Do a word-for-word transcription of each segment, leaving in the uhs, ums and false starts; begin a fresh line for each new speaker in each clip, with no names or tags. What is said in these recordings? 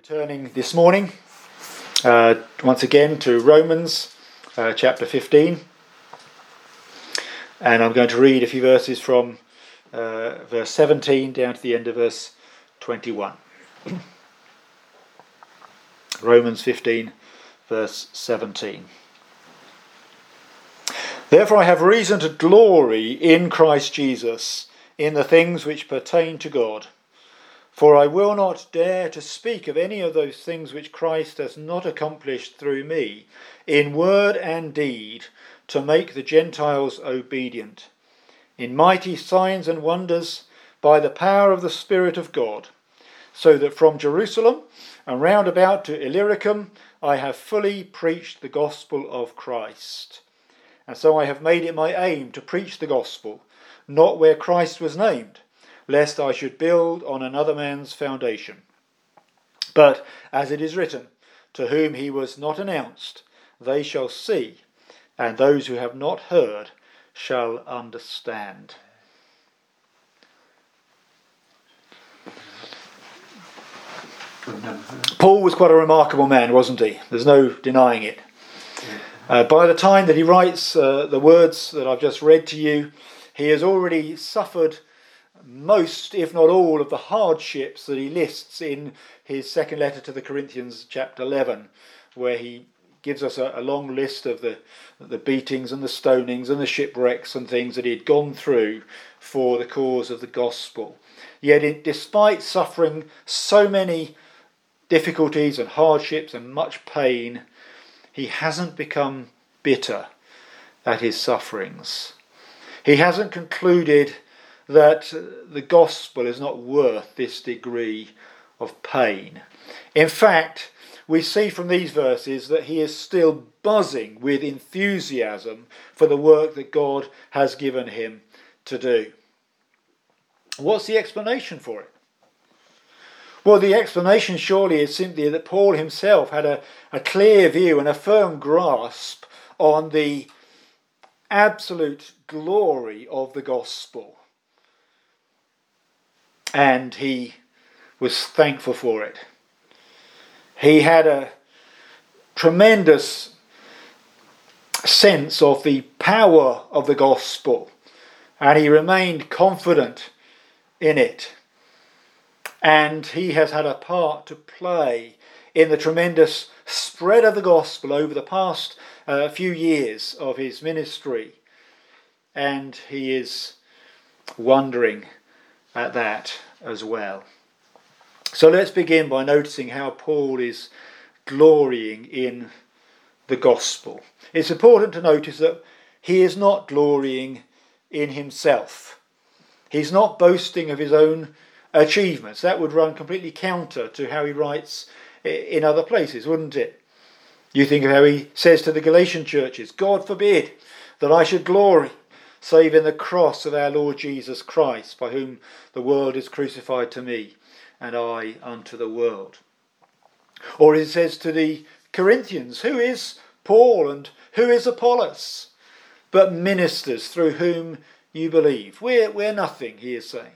Returning this morning, uh, once again to Romans uh, chapter fifteen, and I'm going to read a few verses from uh, verse seventeen down to the end of verse twenty-one. Romans fifteen, verse seventeen. Therefore I have reason to glory in Christ Jesus, in the things which pertain to God. For I will not dare to speak of any of those things which Christ has not accomplished through me, in word and deed, to make the Gentiles obedient, in mighty signs and wonders, by the power of the Spirit of God, so that from Jerusalem and round about to Illyricum I have fully preached the gospel of Christ. And so I have made it my aim to preach the gospel, not where Christ was named, lest I should build on another man's foundation. But, as it is written, to whom he was not announced, they shall see, and those who have not heard shall understand. Paul was quite a remarkable man, wasn't he? There's no denying it. Uh, by the time that he writes uh, the words that I've just read to you, he has already suffered most, if not all, of the hardships that he lists in his second letter to the Corinthians, chapter eleven, where he gives us a, a long list of the, the beatings and the stonings and the shipwrecks and things that he had gone through for the cause of the gospel. Yet, it, despite suffering so many difficulties and hardships and much pain, he hasn't become bitter at his sufferings. He hasn't concluded that the gospel is not worth this degree of pain. In fact, we see from these verses that he is still buzzing with enthusiasm for the work that God has given him to do. What's the explanation for it? Well, the explanation surely is simply that Paul himself had a, a clear view and a firm grasp on the absolute glory of the gospel. And he was thankful for it. He had a tremendous sense of the power of the gospel, and he remained confident in it. And he has had a part to play in the tremendous spread of the gospel over the past uh, few years of his ministry. And he is wondering at that as well. So let's begin by noticing how Paul is glorying in the gospel. It's important to notice that he is not glorying in himself. He's not boasting of his own achievements. That would run completely counter to how he writes in other places, wouldn't it? You think of how he says to the Galatian churches, God forbid that I should glory, save in the cross of our Lord Jesus Christ, by whom the world is crucified to me, and I unto the world. Or he says to the Corinthians, who is Paul and who is Apollos, but ministers through whom you believe? We're, we're nothing, he is saying.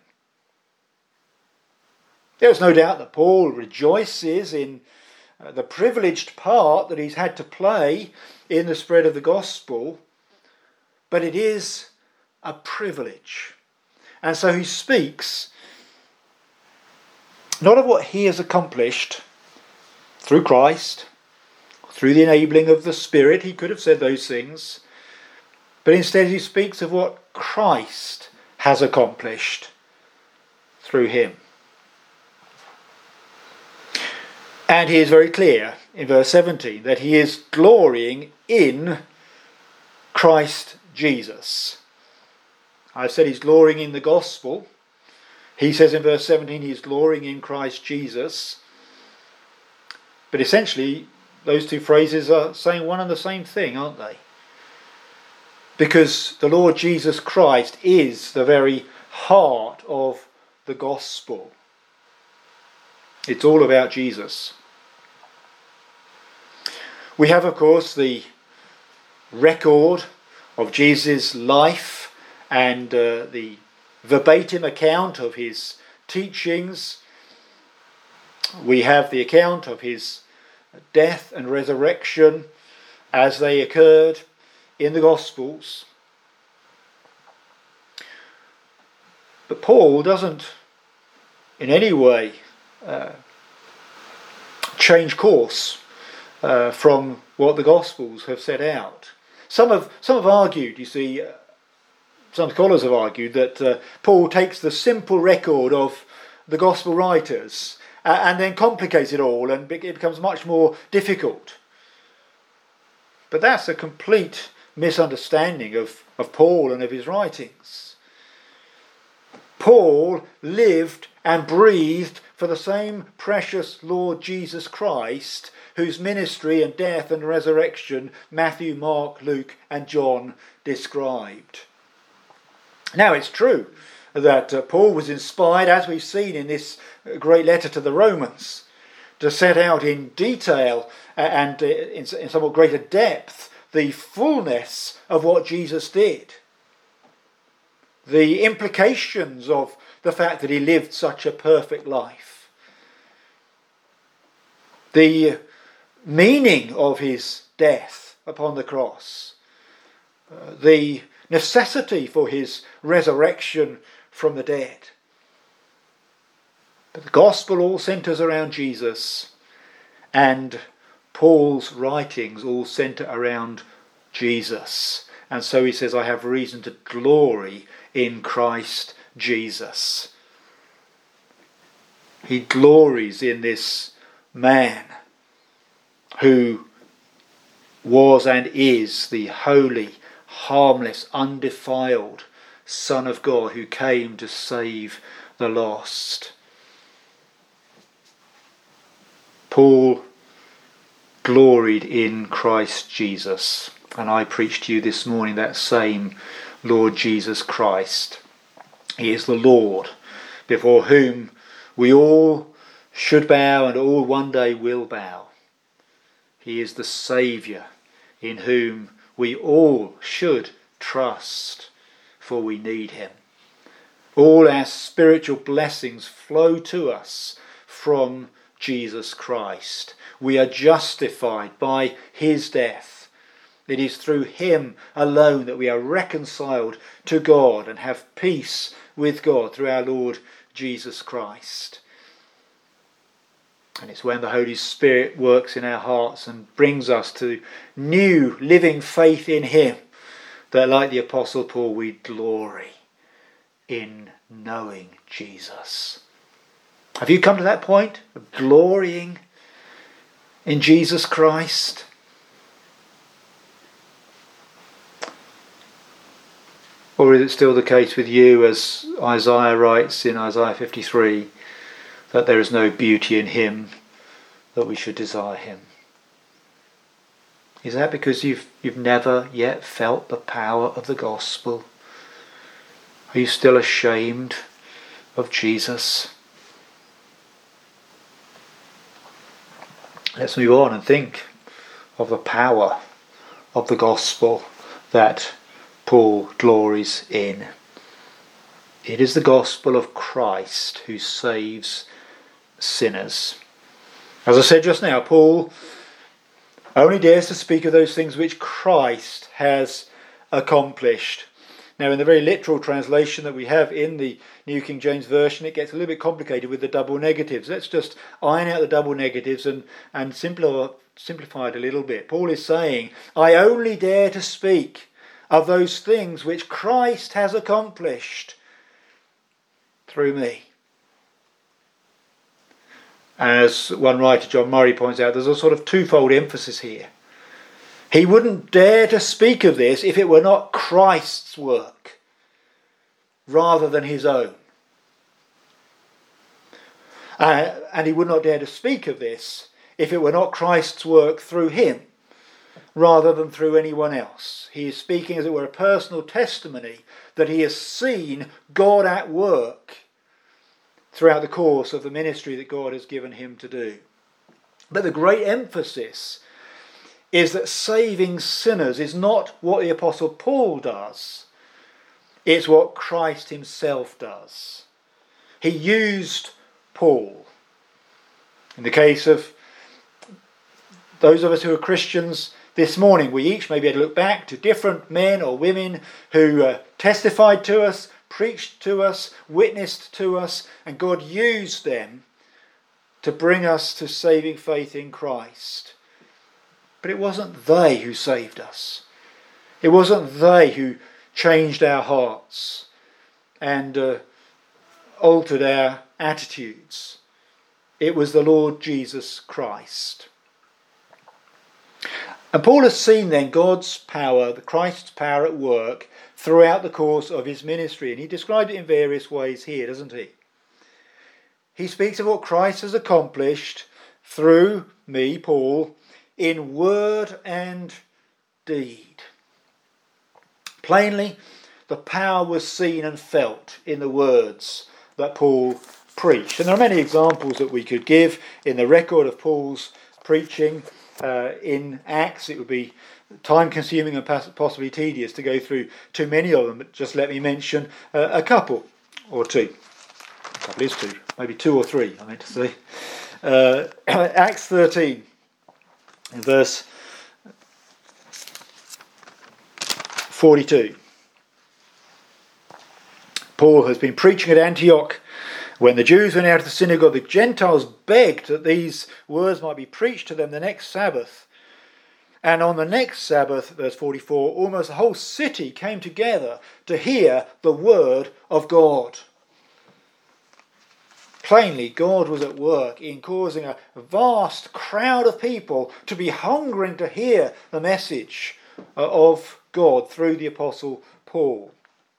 There's no doubt that Paul rejoices in uh, the privileged part that he's had to play in the spread of the gospel, but it is a privilege. And so he speaks not of what he has accomplished through Christ, through the enabling of the Spirit. He could have said those things, but instead he speaks of what Christ has accomplished through him. And he is very clear in verse seventeen that he is glorying in Christ Jesus. I've said he's glorying in the gospel. He says in verse seventeen he's glorying in Christ Jesus. But essentially, those two phrases are saying one and the same thing, aren't they? Because the Lord Jesus Christ is the very heart of the gospel. It's all about Jesus. We have, of course, the record of Jesus' life and uh, the verbatim account of his teachings We have the account of his death and resurrection as they occurred in the Gospels. But Paul doesn't in any way uh, change course uh, from what the Gospels have set out. Some have, some have argued, you see, uh, some scholars have argued that uh, Paul takes the simple record of the Gospel writers uh, and then complicates it all, and it becomes much more difficult. But that's a complete misunderstanding of, of Paul and of his writings. Paul lived and breathed for the same precious Lord Jesus Christ, whose ministry and death and resurrection Matthew, Mark, Luke and John described. Now it's true that uh, Paul was inspired, as we've seen in this great letter to the Romans, to set out in detail and uh, in, in somewhat greater depth the fullness of what Jesus did. The implications of the fact that he lived such a perfect life. The meaning of his death upon the cross. Uh, the necessity for his resurrection from the dead. But the gospel all centres around Jesus, and Paul's writings all centre around Jesus. And so he says, I have reason to glory in Christ Jesus. He glories in this man who was and is the holy, harmless, undefiled Son of God who came to save the lost. Paul gloried in Christ Jesus, and I preach to you this morning that same Lord Jesus Christ. He is the Lord before whom we all should bow and all one day will bow. He is the Saviour in whom we all should trust, for we need him. All our spiritual blessings flow to us from Jesus Christ. We are justified by his death. It is through him alone that we are reconciled to God and have peace with God through our Lord Jesus Christ. And it's when the Holy Spirit works in our hearts and brings us to new living faith in him that, like the Apostle Paul, we glory in knowing Jesus. Have you come to that point of glorying in Jesus Christ? Or is it still the case with you, as Isaiah writes in Isaiah fifty-three, that there is no beauty in him that we should desire him? Is that because you've you've never yet felt the power of the gospel? Are you still ashamed of Jesus? Let's move on and think of the power of the gospel that Paul glories in. It is the gospel of Christ who saves sinners. As I said just now, Paul only dares to speak of those things which Christ has accomplished. Now, in the very literal translation that we have in the New King James Version, it gets a little bit complicated with the double negatives. Let's just iron out the double negatives and, and simplify, simplify it a little bit. Paul is saying, I only dare to speak of those things which Christ has accomplished through me. As one writer, John Murray, points out, there's a sort of twofold emphasis here. He wouldn't dare to speak of this if it were not Christ's work rather than his own. Uh, and he would not dare to speak of this if it were not Christ's work through him rather than through anyone else. He is speaking, as it were, a personal testimony that he has seen God at work throughout the course of the ministry that God has given him to do. But the great emphasis is that saving sinners is not what the Apostle Paul does. It's what Christ himself does. He used Paul In the case of those of us who are Christians this morning, we each may be able to look back to different men or women who uh, testified to us, preached to us, witnessed to us, and God used them to bring us to saving faith in Christ. But it wasn't they who saved us. It wasn't they who changed our hearts and uh, altered our attitudes. It was the Lord Jesus Christ. And Paul has seen then God's power, the Christ's power at work throughout the course of his ministry. And he described it in various ways here, doesn't he? He speaks of what Christ has accomplished through me, Paul, in word and deed. Plainly, the power was seen and felt in the words that Paul preached. And there are many examples that we could give in the record of Paul's preaching uh, in Acts. It would be time-consuming and possibly tedious to go through too many of them, but just let me mention uh, a couple or two. A couple is two, maybe two or three, I meant to say. Uh, Acts thirteen, in verse forty-two. Paul has been preaching at Antioch. When the Jews went out of the synagogue, the Gentiles begged that these words might be preached to them the next Sabbath. And on the next Sabbath, verse forty-four, almost the whole city came together to hear the word of God. Plainly, God was at work in causing a vast crowd of people to be hungering to hear the message of God through the Apostle Paul.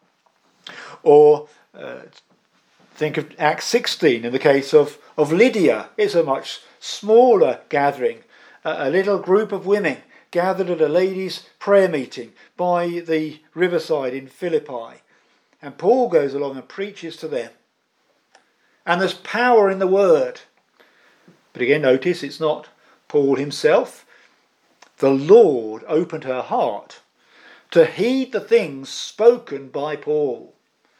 Or uh, think of Acts sixteen in the case of, of Lydia. It's a much smaller gathering. A, a little group of women gathered at a ladies' prayer meeting by the riverside in Philippi. And Paul goes along and preaches to them. And there's power in the word. But again, notice it's not Paul himself. The Lord opened her heart to heed the things spoken by Paul.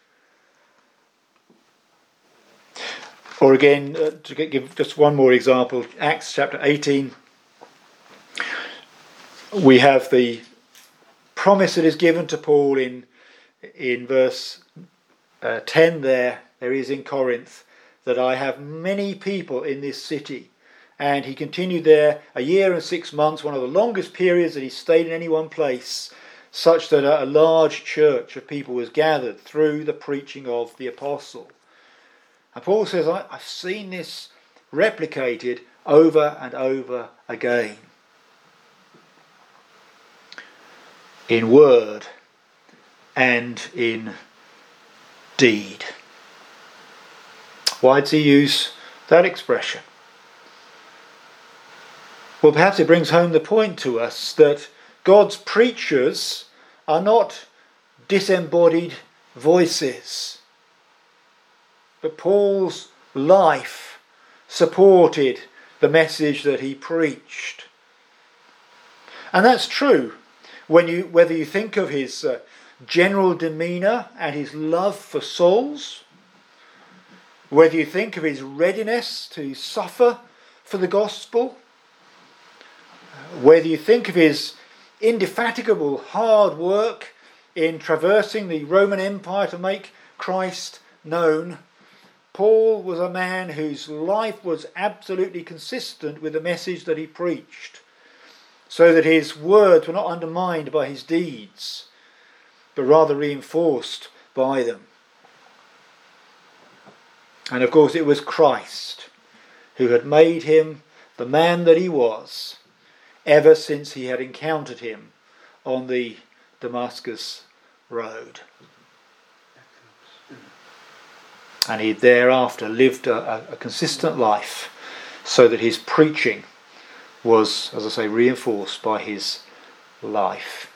Or again, uh, to give just one more example, Acts chapter eighteen, we have the promise that is given to Paul in, in verse uh, ten there, there is in Corinth, that I have many people in this city. And he continued there a year and six months, one of the longest periods that he stayed in any one place, such that a large church of people was gathered through the preaching of the apostle. And Paul says, I, I've seen this replicated over and over again. In word and in deed. Why does he use that expression? Well, perhaps it brings home the point to us that God's preachers are not disembodied voices. But Paul's life supported the message that he preached. And that's true when you, whether you think of his uh, general demeanour and his love for souls, whether you think of his readiness to suffer for the gospel, whether you think of his indefatigable hard work in traversing the Roman Empire to make Christ known, Paul was a man whose life was absolutely consistent with the message that he preached, so that his words were not undermined by his deeds, but rather reinforced by them. And of course it was Christ who had made him the man that he was ever since he had encountered him on the Damascus road. And he thereafter lived a, a consistent life so that his preaching was, as I say, reinforced by his life.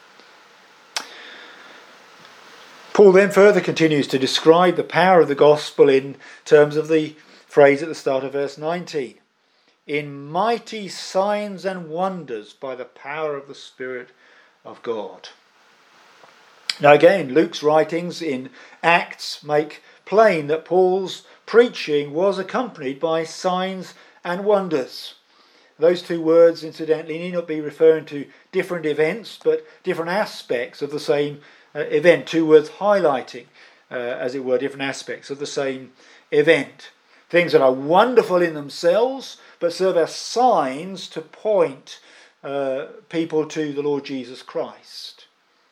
Paul then further continues to describe the power of the gospel in terms of the phrase at the start of verse nineteen. In mighty signs and wonders by the power of the Spirit of God. Now again, Luke's writings in Acts make plain that Paul's preaching was accompanied by signs and wonders. Those two words, incidentally, need not be referring to different events, but different aspects of the same uh, event. Two words highlighting, uh, as it were, different aspects of the same event. Things that are wonderful in themselves, but serve as signs to point uh, people to the Lord Jesus Christ.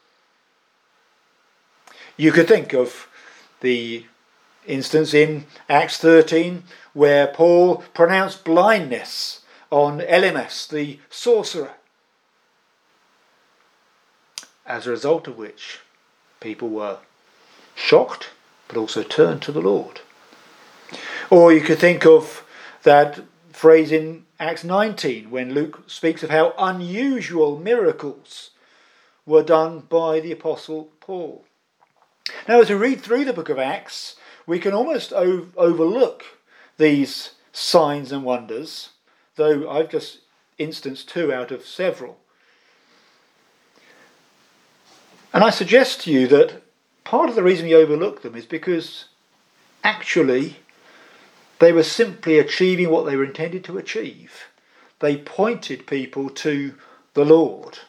You could think of the instance in Acts thirteen where Paul pronounced blindness on Elymas, the sorcerer, as a result of which people were shocked, but also turned to the Lord. Or you could think of that phrase in Acts nineteen when Luke speaks of how unusual miracles were done by the Apostle Paul. Now, as we read through the book of Acts, we can almost o- overlook these signs and wonders, though I've just instanced two out of several. And I suggest to you that part of the reason we overlook them is because actually they were simply achieving what they were intended to achieve. They pointed people to the Lord.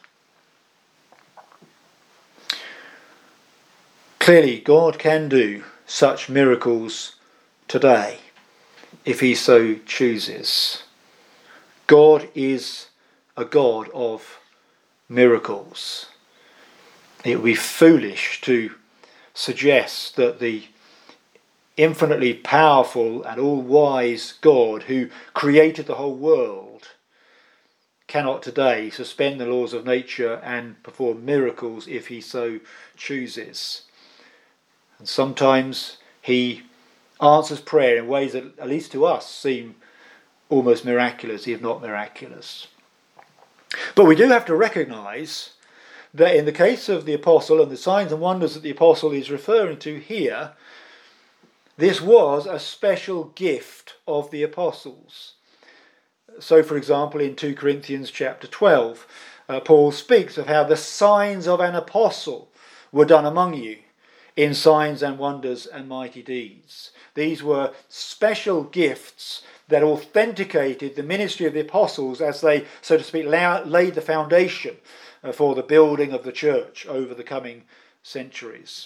Clearly, God can do such miracles today if he so chooses. God is a God of miracles. It would be foolish to suggest that the infinitely powerful and all-wise God who created the whole world cannot today suspend the laws of nature and perform miracles if he so chooses. And sometimes he answers prayer in ways that, at least to us, seem almost miraculous, if not miraculous. But we do have to recognise that in the case of the apostle and the signs and wonders that the apostle is referring to here, this was a special gift of the apostles. So, for example, in two Corinthians chapter twelve, uh, Paul speaks of how the signs of an apostle were done among you, in signs and wonders and mighty deeds. These were special gifts that authenticated the ministry of the apostles as they, so to speak, laid the foundation for the building of the church over the coming centuries.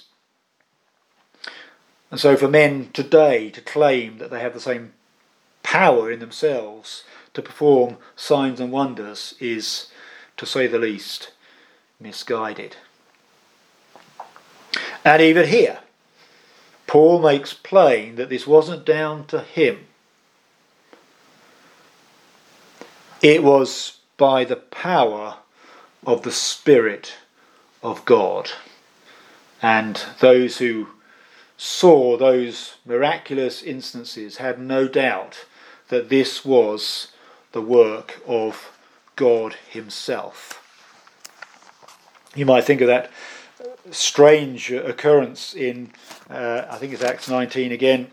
And so for men today to claim that they have the same power in themselves to perform signs and wonders is, to say the least, misguided. And even here, Paul makes plain that this wasn't down to him. It was by the power of the Spirit of God. And those who saw those miraculous instances had no doubt that this was the work of God himself. You might think of that strange occurrence in, uh, I think it's Acts nineteen again,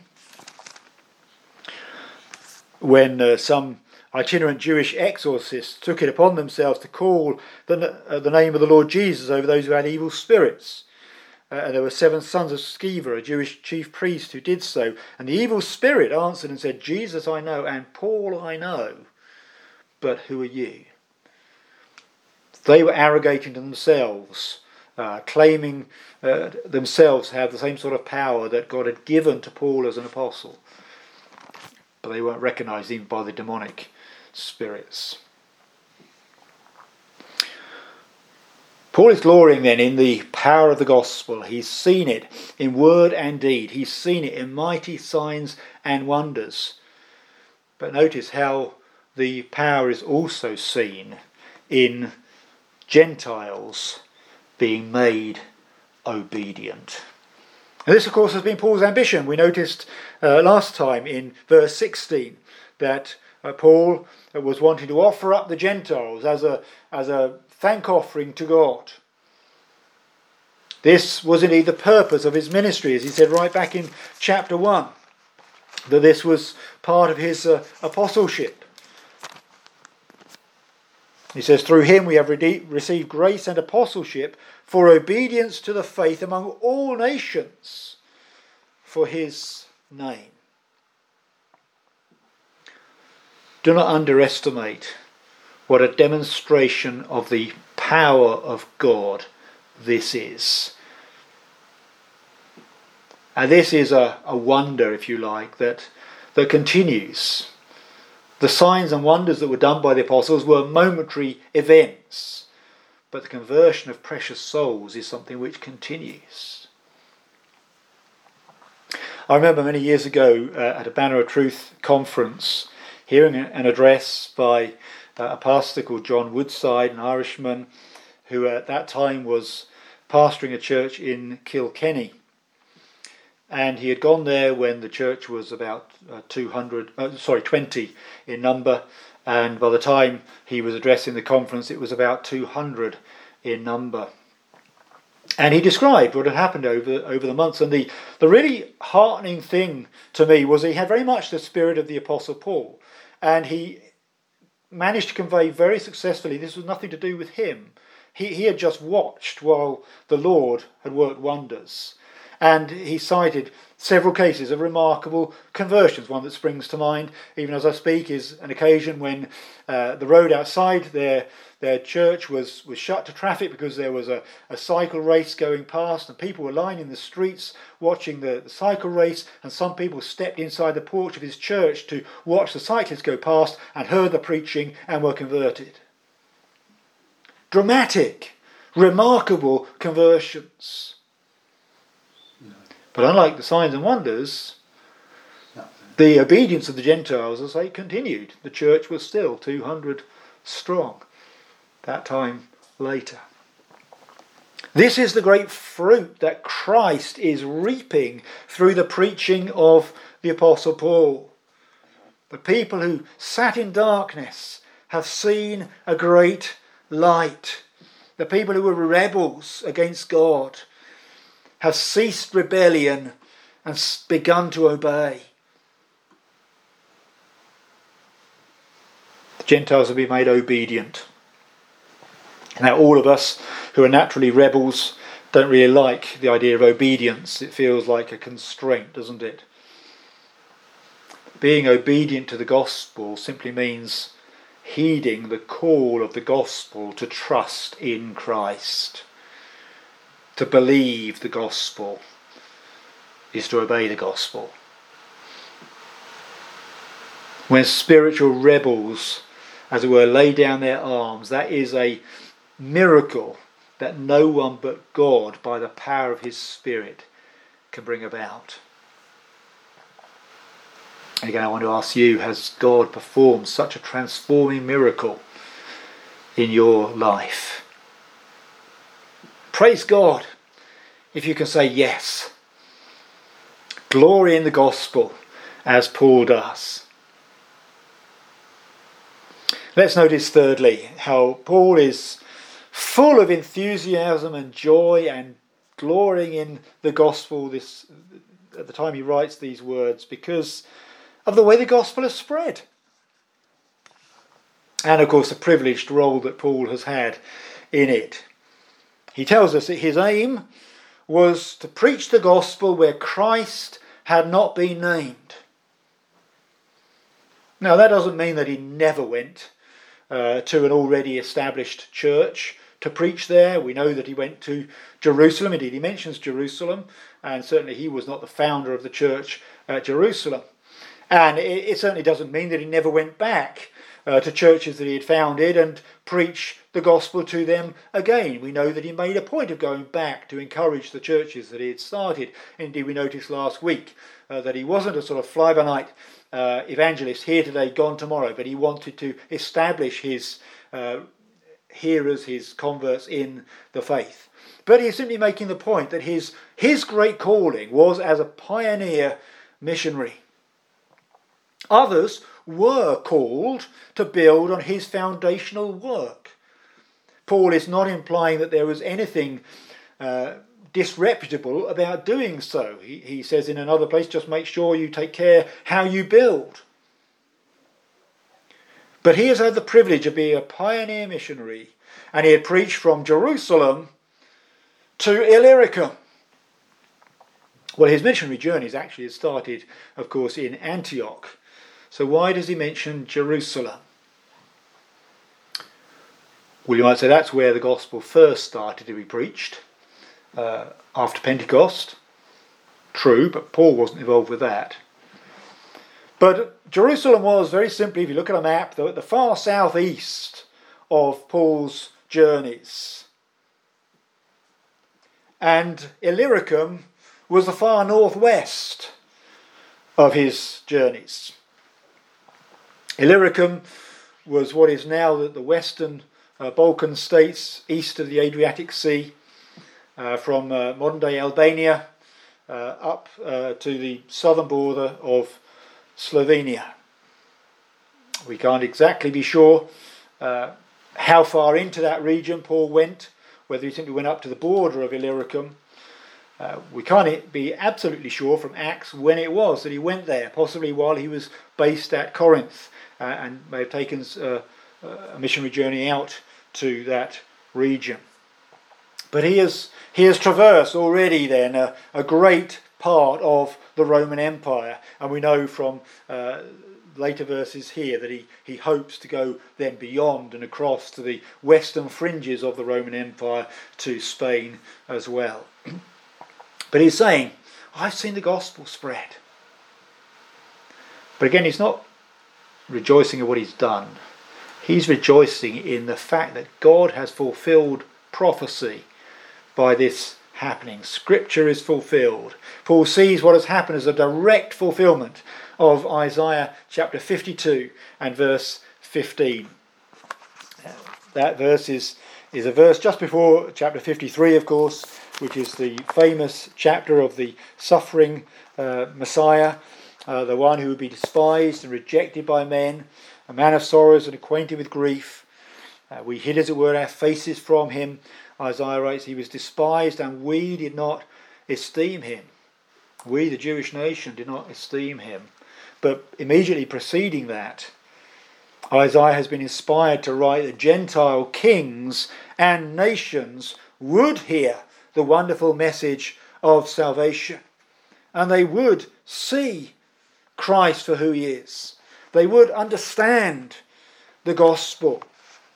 when uh, some itinerant Jewish exorcists took it upon themselves to call the, uh, the name of the Lord Jesus over those who had evil spirits. Uh, and there were seven sons of Sceva, a Jewish chief priest, who did so. And the evil spirit answered and said, Jesus I know, and Paul I know, but who are you? They were arrogating to themselves, uh, claiming uh, themselves to have the same sort of power that God had given to Paul as an apostle. But they weren't recognised even by the demonic spirits. Paul is glorying then in the power of the gospel. He's seen it in word and deed. He's seen it in mighty signs and wonders. But notice how the power is also seen in Gentiles being made obedient. And this, of course, has been Paul's ambition. We noticed uh, last time in verse sixteen that uh, Paul was wanting to offer up the Gentiles as a as a thank offering to God. This was indeed the purpose of his ministry, as he said right back in chapter one, that this was part of his uh, apostleship. He says, through him we have re- received grace and apostleship for obedience to the faith among all nations for his name. Do not underestimate what a demonstration of the power of God this is. And this is a, a wonder, if you like, that, that continues. The signs and wonders that were done by the apostles were momentary events, but the conversion of precious souls is something which continues. I remember many years ago uh, at a Banner of Truth conference, hearing an address by uh, a pastor called John Woodside, an Irishman, who at that time was pastoring a church in Kilkenny. And he had gone there when the church was about uh, two hundred, uh, sorry, twenty in number. And by the time he was addressing the conference, it was about two hundred in number. And he described what had happened over, over the months. And the, the really heartening thing to me was he had very much the spirit of the Apostle Paul. And he managed to convey very successfully, this was nothing to do with him. He, he had just watched while the Lord had worked wonders. And he cited several cases of remarkable conversions. One that springs to mind, even as I speak, is an occasion when uh, the road outside their their church was, was shut to traffic because there was a, a cycle race going past, and people were lying in the streets watching the, the cycle race, and some people stepped inside the porch of his church to watch the cyclists go past and heard the preaching and were converted. Dramatic, remarkable conversions. But unlike the signs and wonders, the obedience of the Gentiles, as I say, continued. The church was still two hundred strong that time later. This is the great fruit that Christ is reaping through the preaching of the Apostle Paul. The people who sat in darkness have seen a great light. The people who were rebels against God have ceased rebellion and begun to obey. The Gentiles have been made obedient. Now, all of us who are naturally rebels don't really like the idea of obedience. It feels like a constraint, doesn't it? Being obedient to the gospel simply means heeding the call of the gospel to trust in Christ. To believe the gospel is to obey the gospel. When spiritual rebels, as it were, lay down their arms, that is a miracle that no one but God, by the power of his Spirit, can bring about. And again, I want to ask you, has God performed such a transforming miracle in your life? Praise God if you can say yes. Glory in the gospel, as Paul does. Let's notice thirdly how Paul is full of enthusiasm and joy and glorying in the gospel this at the time he writes these words, because of the way the gospel has spread. And of course the privileged role that Paul has had in it. He tells us that his aim was to preach the gospel where Christ had not been named. Now that doesn't mean that he never went uh, to an already established church to preach there. We know that he went to Jerusalem. Indeed, he mentions Jerusalem, and certainly he was not the founder of the church at Jerusalem. And it, it certainly doesn't mean that he never went back uh, to churches that he had founded and preach the gospel to them again. We know that he made a point of going back to encourage the churches that he had started. Indeed, we noticed last week uh, that he wasn't a sort of fly-by-night uh, evangelist, here today, gone tomorrow, but he wanted to establish his uh, hearers, his converts in the faith. But he's simply making the point that his, his great calling was as a pioneer missionary. Others were called to build on his foundational work. Paul is not implying that there was anything uh, disreputable about doing so. He, he says in another place, just make sure you take care how you build. But he has had the privilege of being a pioneer missionary, and he had preached from Jerusalem to Illyricum. Well, his missionary journeys actually had started, of course, in Antioch. So why does he mention Jerusalem? Well, you might say that's where the gospel first started to be preached, uh, after Pentecost. True, but Paul wasn't involved with that. But Jerusalem was, very simply, if you look at a map, the, the far southeast of Paul's journeys. And Illyricum was the far northwest of his journeys. Illyricum was what is now the, the western uh, Balkan states east of the Adriatic Sea, uh, from uh, modern-day Albania uh, up uh, to the southern border of Slovenia. We can't exactly be sure uh, how far into that region Paul went, whether he simply went up to the border of Illyricum. Uh, we can't be absolutely sure from Acts when it was that he went there, possibly while he was based at Corinth, uh, and may have taken uh, a missionary journey out to that region. But he has, he has traversed already then a, a great part of the Roman Empire, and we know from uh, later verses here that he, he hopes to go then beyond and across to the western fringes of the Roman Empire to Spain as well. But he's saying, I've seen the gospel spread. But again, he's not rejoicing at what he's done. He's rejoicing in the fact that God has fulfilled prophecy by this happening. Scripture is fulfilled. Paul sees what has happened as a direct fulfillment of Isaiah chapter fifty-two and verse fifteen. That verse is, is a verse just before chapter fifty-three, of course, which is the famous chapter of the suffering uh, Messiah, uh, the one who would be despised and rejected by men, a man of sorrows and acquainted with grief. Uh, we hid, as it were, our faces from him. Isaiah writes, he was despised and we did not esteem him. We, the Jewish nation, did not esteem him. But immediately preceding that, Isaiah has been inspired to write that Gentile kings and nations would hear the wonderful message of salvation. And they would see Christ for who he is. They would understand the gospel.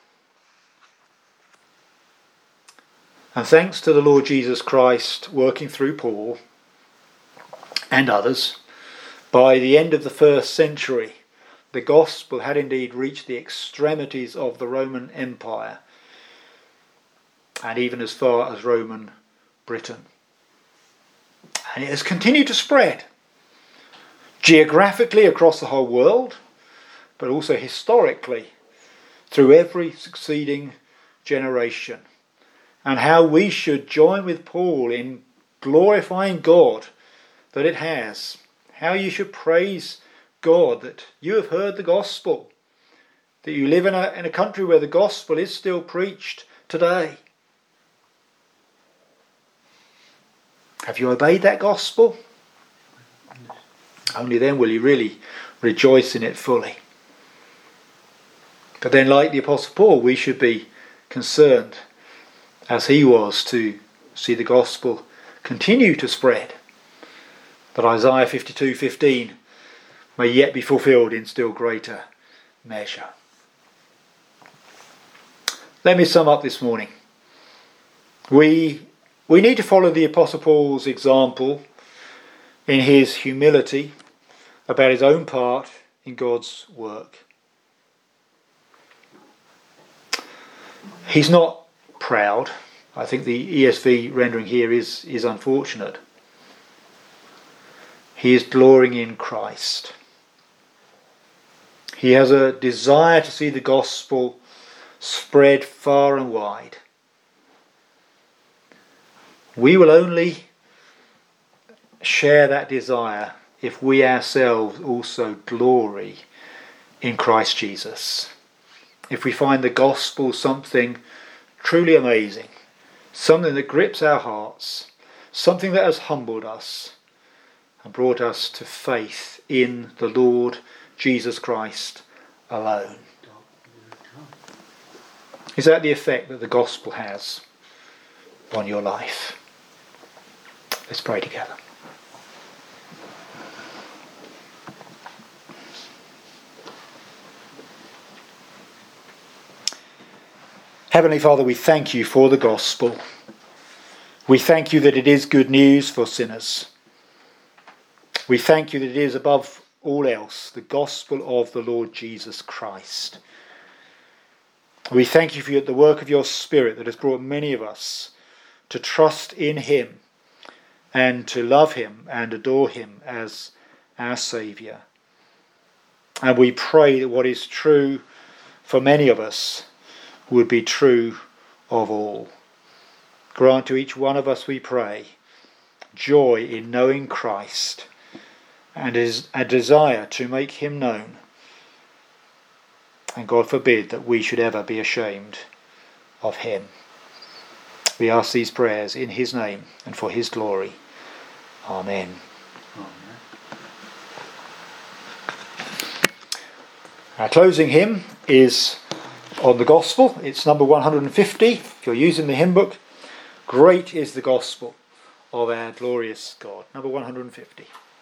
And thanks to the Lord Jesus Christ working through Paul and others, by the end of the first century, the gospel had indeed reached the extremities of the Roman Empire, and even as far as Roman Britain. And it has continued to spread geographically across the whole world, but also historically through every succeeding generation. And how we should join with Paul in glorifying God that it has. How you should praise God that you have heard the gospel, that you live in a, in a country where the gospel is still preached today. Have you obeyed that gospel? Only then will you really rejoice in it fully. But then, like the Apostle Paul, we should be concerned, as he was, to see the gospel continue to spread, that Isaiah fifty-two fifteen may yet be fulfilled in still greater measure. Let me sum up this morning. We, we need to follow the Apostle Paul's example in his humility about his own part in God's work. He's not proud. I think the E S V rendering here is, is unfortunate. He is glorying in Christ. He has a desire to see the gospel spread far and wide. We will only share that desire if we ourselves also glory in Christ Jesus. If we find the gospel something truly amazing, something that grips our hearts, something that has humbled us and brought us to faith in the Lord Jesus Christ alone. Is that the effect that the gospel has on your life? Let's pray together. Heavenly Father, we thank you for the gospel. We thank you that it is good news for sinners. We thank you that it is above all else the gospel of the Lord Jesus Christ. We thank you for the work of your Spirit that has brought many of us to trust in him and to love him and adore him as our Saviour. And we pray that what is true for many of us would be true of all. Grant to each one of us, we pray, joy in knowing Christ and a desire to make him known. And God forbid that we should ever be ashamed of him. We ask these prayers in his name and for his glory. Amen. Amen. Our closing hymn is on the gospel. It's number one hundred fifty. If you're using the hymn book, great is the gospel of our glorious God. Number one hundred fifty.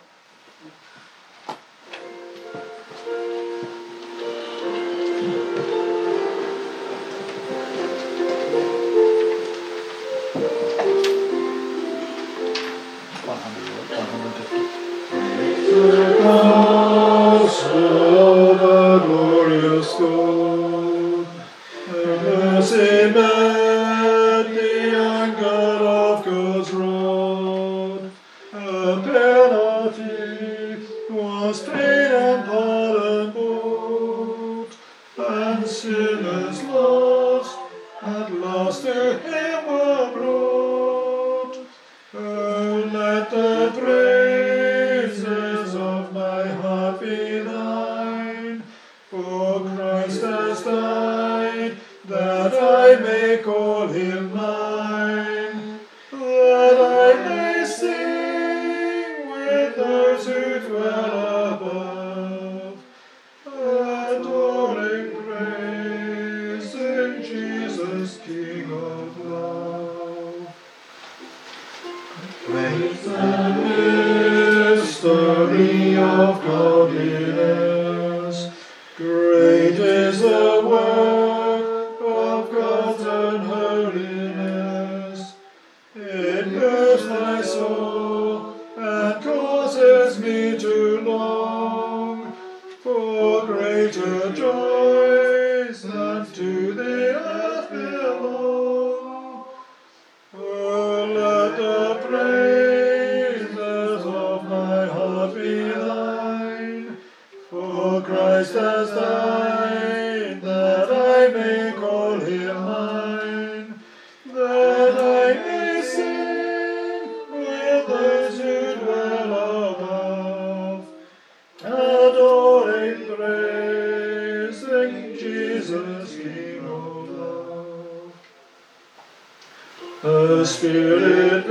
The gospel of our glorious God, the mercy met the anger of God's wrath. A penalty was paid and pardon bought, and sinners lost at last to him were brought. Oh, let the praises of my heart be thine, for Christ has died, that I may call him mine, that I may sing with those who dwell above, adoring praise in Jesus, King of love. Praise the mystery of godliness. Great is the work of God's own holiness. It moves my soul and causes me to long for greater joys than to the earth belong. Oh, let the praises of my heart be thine, for Christ has died, that I may call him mine, that I may sing with those who dwell above, adoring, praising Jesus, King of love. The Spirit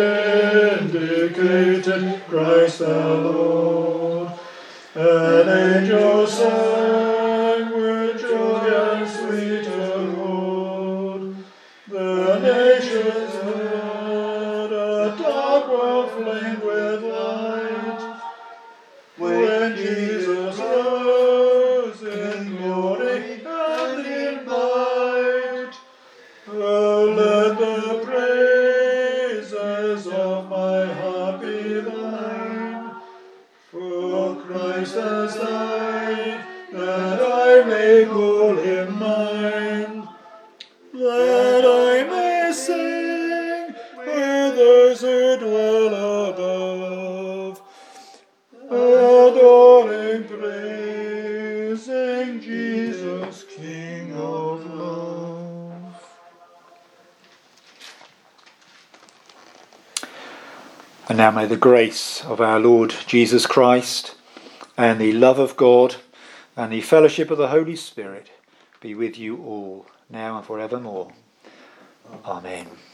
vindicated Christ our Lord. An angel sang with joy and sweet accord. The nations heard, a dark world flamed with light, when Jesus rose in glory and in might. Oh, let the praises of my heart be thine, for Christ has died, that I may call him mine, that I may sing with those who dwell above, adoring, praising Jesus, King of love.
And now may the grace of our Lord Jesus Christ and the love of God and the fellowship of the Holy Spirit be with you all, now and forevermore. Amen.